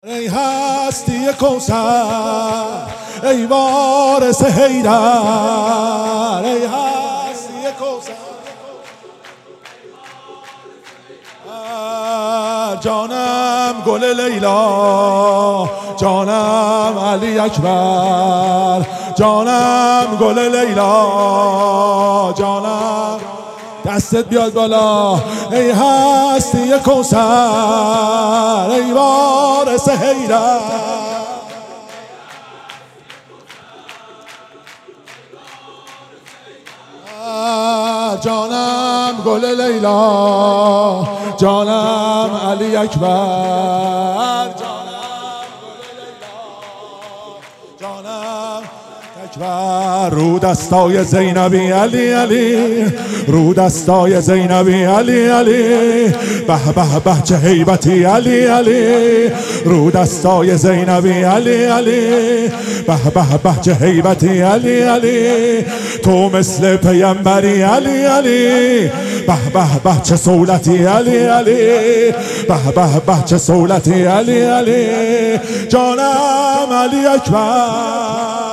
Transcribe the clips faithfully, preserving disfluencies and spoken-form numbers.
ای هستی کوثر ای وارث حیدر، ای هستی کوثر جانم گل لیلا، جانم علی اکبر، جانم گل لیلا، جانم دستت بیاد بالا. ای هستی کوثر ای وارث حیدر، جانم گل لیلا، جانم علی اکبر، جانم گل لیلا، جانم اکبر. رو دستای زینبی علی علی، رو دستای زینبی علی علی، به به به چه هیبتی علی علی، رو دستای زینبی علی علی، به به به چه هیبتی علی علی، تو مثل پیامبری علی علی، به به به چه سولتی علی علی، به به به چه سولتی علی علی، جانم علی اکبر.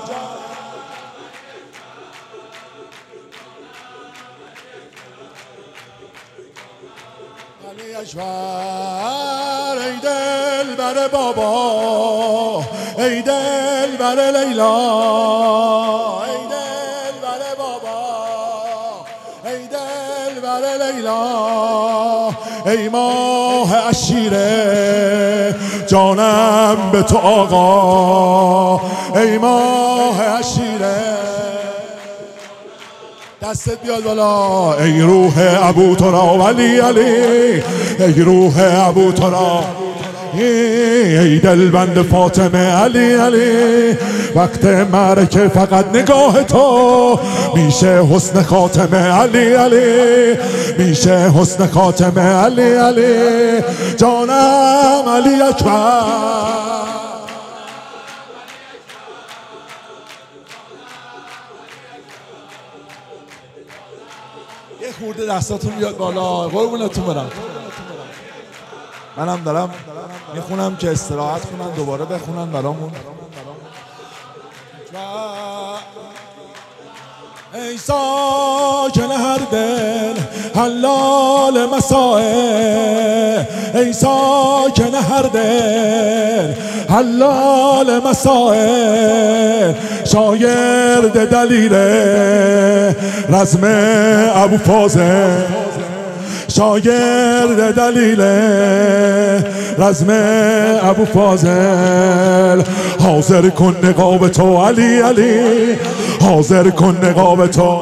علی اکبر ای دل بر بابا، ای دل بر لیلا، ای دل بر بابا، ای دل بر لیلا، ای ماه عشیره جانم به تو آقا، ای ماه عشیره دستت بیاد بالا. ای روح ابو تراب علی علی، ای روح ابو تراب، ای دلبند فاطمه علی علی، وقت معرکه فقط نگاه تو میشه حسن خاتمه علی علی، میشه حسن خاتمه علی علی، جانم علی اکبر. یه خورده دستاتون بیاد بالا، قربونتون برم. منم دارم میخونم که استراحت کنن دوباره بخونن برامون. ای ساکن هر دل حلال مسائل، ای ساکن هر دل حلال مسائل، شاگرد دلیل رزم ابو فاضل، شاگرد دلیل رزم ابو فاضل، حاضر کن نقاب تو علی علی، حاضر کن نقاب تو،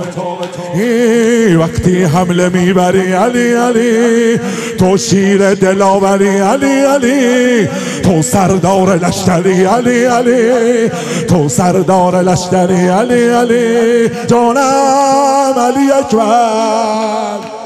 وقتی حمله میبری علی علی، تو شیر دلاوری علی علی، تو سردار لشکری علی علی، تو سردار لشکری علی علی، جانم علی اکبر.